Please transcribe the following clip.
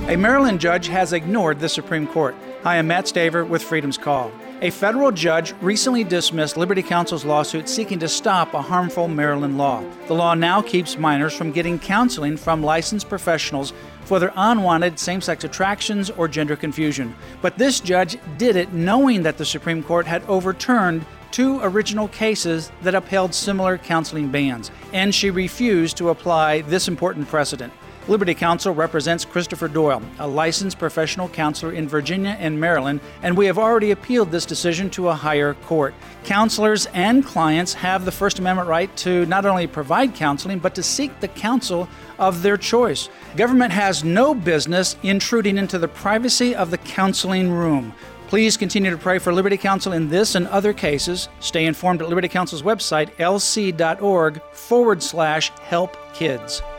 A Maryland judge has ignored the Supreme Court. Hi, I'm Matt Staver with Freedom's Call. A federal judge recently dismissed Liberty Counsel's lawsuit seeking to stop a harmful Maryland law. The law now keeps minors from getting counseling from licensed professionals for their unwanted same-sex attractions or gender confusion. But this judge did it knowing that the Supreme Court had overturned 2 original cases that upheld similar counseling bans, and she refused to apply this important precedent. Liberty Counsel represents Christopher Doyle, a licensed professional counselor in Virginia and Maryland, and we have already appealed this decision to a higher court. Counselors and clients have the First Amendment right to not only provide counseling, but to seek the counsel of their choice. Government has no business intruding into the privacy of the counseling room. Please continue to pray for Liberty Counsel in this and other cases. Stay informed at Liberty Counsel's website, lc.org/help kids.